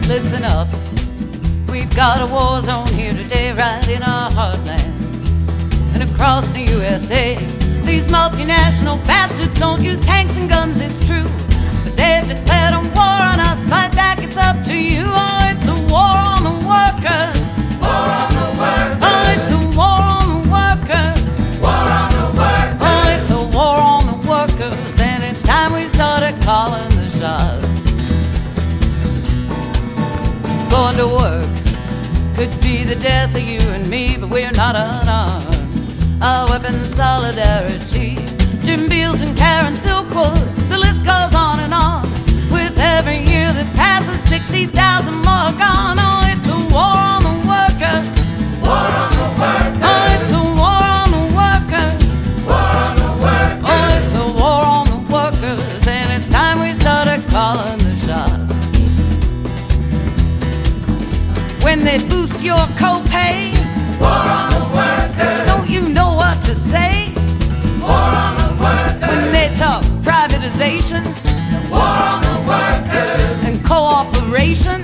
Listen up, we've got a war zone here today, right in our heartland. And across the USA, these multinational bastards don't use tanks and guns, it's true. But they've declared a war on us, fight back, it's up to you. Oh, it's a war on the workers. War on the workers. Oh, it's a war on the workers. War on the workers. Oh, it's a war on the workers. And it's time we started calling the shots. Going to work could be the death of you and me, but we're not unarmed. Our weapons, solidarity. Jim Beals and Karen Silkwood, the list goes on and on. With every year that passes, 60,000 more gone. Oh, it's a war on the workers. War on the workers. Oh, it's a war on the workers. War on the workers. Oh, it's a war on the workers. And it's time we started calling the shots. When they boost your copay, War on the workers. don't you know what to say? War on the workers. When they talk privatization War on the workers. and cooperation,